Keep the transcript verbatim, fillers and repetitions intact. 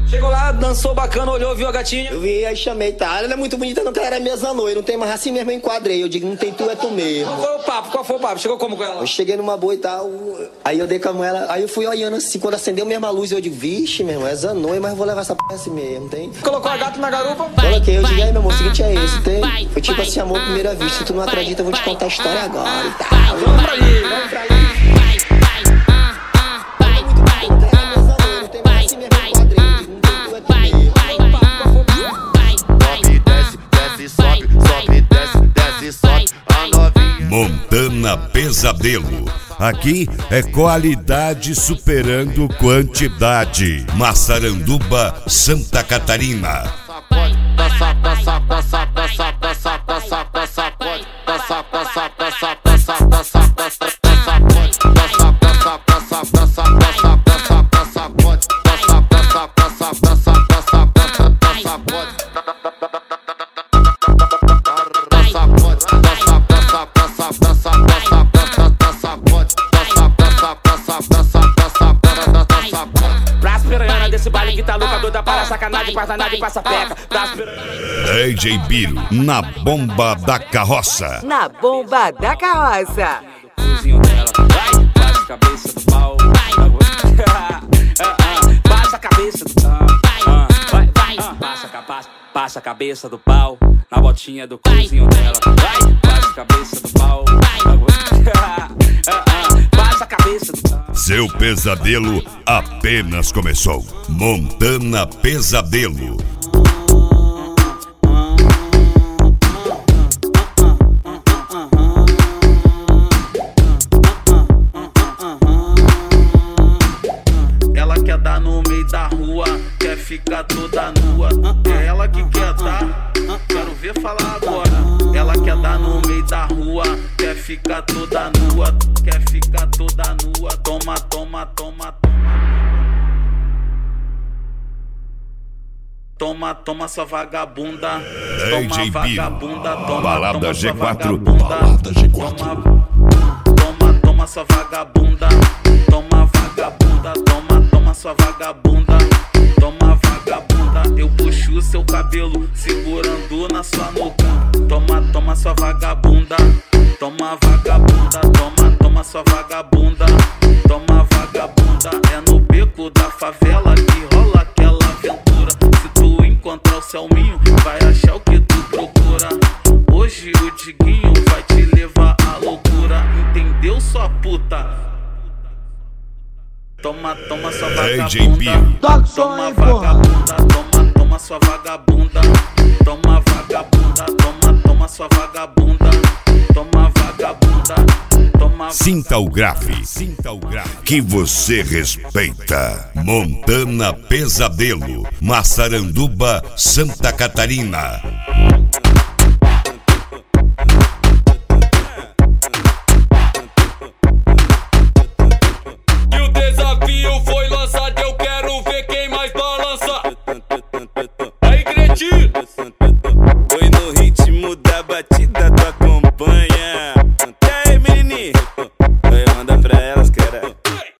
Chegou lá, dançou bacana, olhou, viu a gatinha. Eu vi, aí chamei, tá? Ela é muito bonita, não, que ela era minha zanoia. Não tem mais assim mesmo, eu enquadrei. Eu digo, não tem tu, é tu mesmo. Qual foi o papo? Qual foi o papo? Chegou como com ela? Eu cheguei numa boa e tal, aí eu dei com ela, aí eu fui olhando assim, quando acendeu mesmo a luz, eu digo, vixe, meu irmão, é zanoia, mas eu vou levar essa p*** assim mesmo, tem? Colocou a gata na garupa? Coloquei, eu digo, aí meu irmão, o seguinte é esse, tem? Foi tipo assim, amor à primeira vista, se tu não acredita, eu vou te contar a história agora e tal. Vamos pra ali, vamos pra ali. Montana Pesadelo. Aqui é qualidade superando quantidade. Massaranduba, Santa Catarina. Desse baile que tá louca, doida para sacanagem, passa nada e passa peca. D J Biro, na bomba da carroça. Na bomba da carroça. Vai, baixa a cabeça do pau. Baixa a cabeça do pau. Vai, vai, baixa a cabeça do pau. Na botinha do cozinho dela. Vai, baixa a cabeça do pau. Baixa a cabeça do pau. Seu pesadelo apenas começou. Montana Pesadelo. Ela quer dar no meio da rua, quer ficar toda nua. É ela que quer dar, quero ver falar agora. Ela quer dar no meio da rua, quer ficar toda nua, quer ficar toda nua. Toma, toma, toma, toma. Toma, toma sua vagabunda. D J Biro. Toma, Balada toma G quatro. Balada G quatro. Toma, toma sua vagabunda. Toma vagabunda, toma, toma sua vagabunda. Toma vagabunda, eu puxo seu cabelo segurando na sua nuca. Toma, toma sua vagabunda. Toma vagabunda, toma, toma sua vagabunda. Toma vagabunda, é no beco da favela que rola aquela aventura. Se tu encontrar o Selminho, vai achar o que tu procura. Hoje o Diguinho vai te levar à loucura. Entendeu, sua puta? Toma, toma sua vagabunda. Toma vagabunda, toma, toma sua vagabunda. Toma vagabunda, toma, toma sua vagabunda. Toma vagabunda, toma. Sinta o grave, sinta o grave que você respeita. Montana Pesadelo, Massaranduba, Santa Catarina.